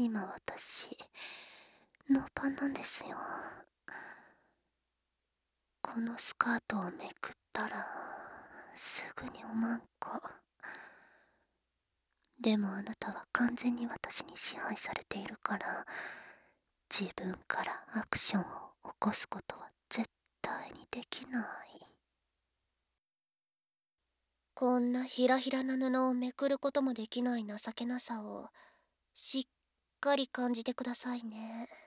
今私、ノーパンなんですよ。このスカートをめくったら、すぐにおまんこ。でもあなたは完全に私に支配されているから、自分からアクションを起こすことは絶対にできない。こんなひらひらな布をめくることもできない情けなさをしっかり感じてくださいね。